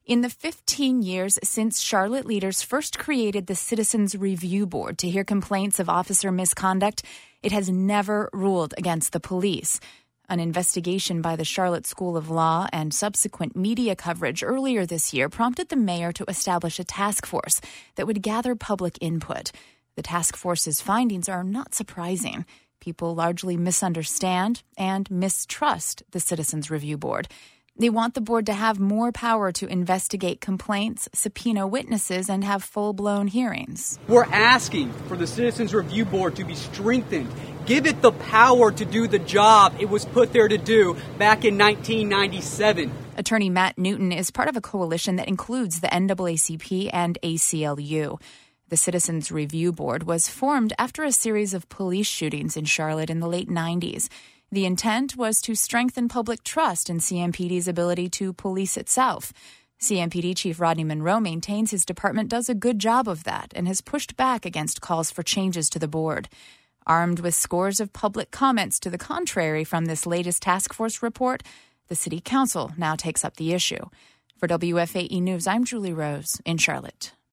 In the 15 years since Charlotte leaders first created the Citizens Review Board to hear complaints of officer misconduct, it has never ruled against the police. An investigation by the Charlotte School of Law and subsequent media coverage earlier this year prompted the mayor to establish a task force that would gather public input. The task force's findings are not surprising. People largely misunderstand and mistrust the Citizens Review Board. They want the board to have more power to investigate complaints, subpoena witnesses, and have full-blown hearings. We're asking for the Citizens Review Board to be strengthened. Give it the power to do the job it was put there to do back in 1997. Attorney Matt Newton is part of a coalition that includes the NAACP and ACLU. The Citizens Review Board was formed after a series of police shootings in Charlotte in the late 90s. The intent was to strengthen public trust in CMPD's ability to police itself. CMPD Chief Rodney Monroe maintains his department does a good job of that and has pushed back against calls for changes to the board. Armed with scores of public comments to the contrary from this latest task force report, the City Council now takes up the issue. For WFAE News, I'm Julie Rose in Charlotte.